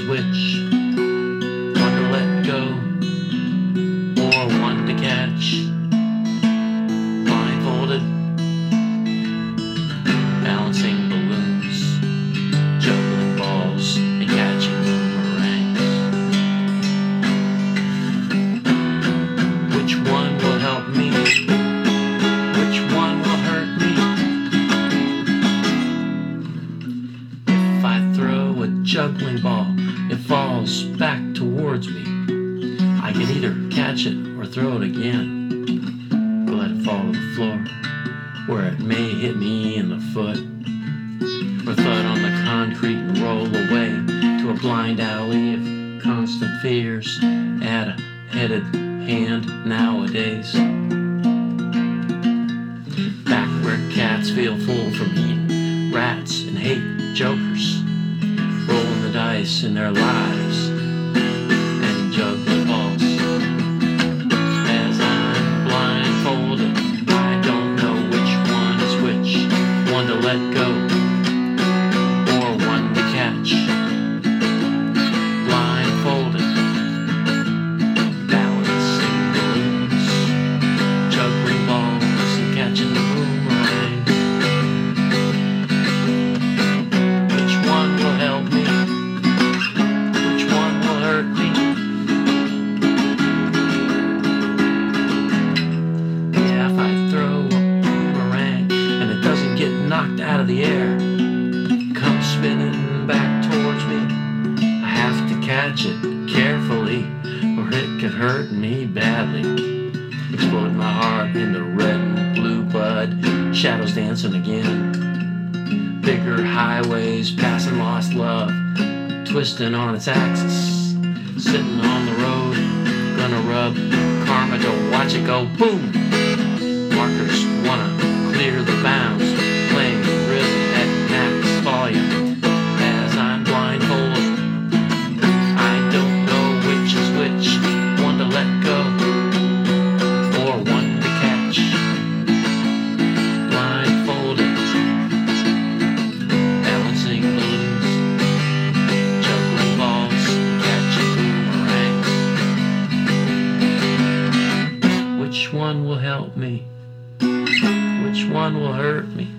which? One to let go, or one to catch? Blindfolded, balancing balloons, juggling balls, and catching boomerangs. Which one will help me? Which one will hurt me? If I throw a juggling ball, it falls back towards me. I can either catch it or throw it again, or let it fall to the floor, where it may hit me in the foot, or thud on the concrete and roll away to a blind alley of constant fears. Add a headed hand nowadays, back where cats feel full from eating rats and hate jokers, rolling the dice in their lives and juggling balls. As I'm blindfolded, I don't know which one is which. One to let go, or one to catch. Blindfolded, balancing balloons, juggling balls and catching the boomerangs. Which one will help me? Which one will hurt me? Yeah, if I throw a boomerang and it doesn't get knocked out of the air, come spinning back towards me, I have to catch it carefully, or it could hurt me badly. Explode my heart into red and blue blood, shadows dancing again. Bigger highways passing lost love, twisting on its axis. Sitting on the road, gonna rub karma to watch it go boom. Markers wanna clear the bounds, playing rhythm at max volume. As I'm blindfolded, I don't know which is which. One to let go, or one to catch. Blindfolded, balancing balloons, juggling balls, catching boomerangs. Which one will help me? Which one will hurt me?